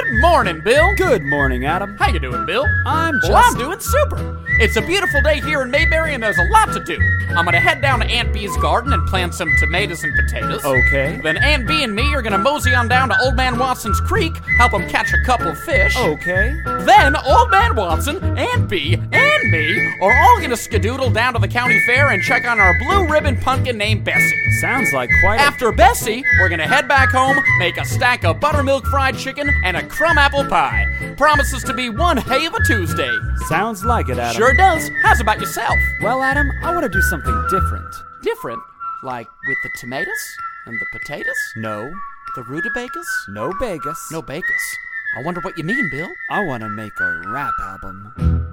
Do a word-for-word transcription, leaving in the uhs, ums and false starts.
Good morning, Bill. Good morning, Adam. How you doing, Bill? I'm just... Well, I'm doing super. It's a beautiful day here in Mayberry, and there's a lot to do. I'm gonna head down to Aunt Bee's garden and plant some tomatoes and potatoes. Okay. Then Aunt Bee and me are gonna mosey on down to Old Man Watson's creek, help him catch a couple fish. Okay. Then Old Man Watson, Aunt Bee, and me are all gonna skedoodle down to the county fair and check on our blue ribbon pumpkin named Bessie. Sounds like quite a... After Bessie, we're gonna head back home, make a stack of buttermilk fried chicken and a crumb apple pie. Promises to be one hay of a Tuesday. Sounds like it, Adam. Sure does. How's about yourself? Well, Adam, I want to do something different. Different? Like with the tomatoes? And the potatoes? No. The rutabagas? No Vegas. No bagas. I wonder what you mean, Bill. I want to make a rap album.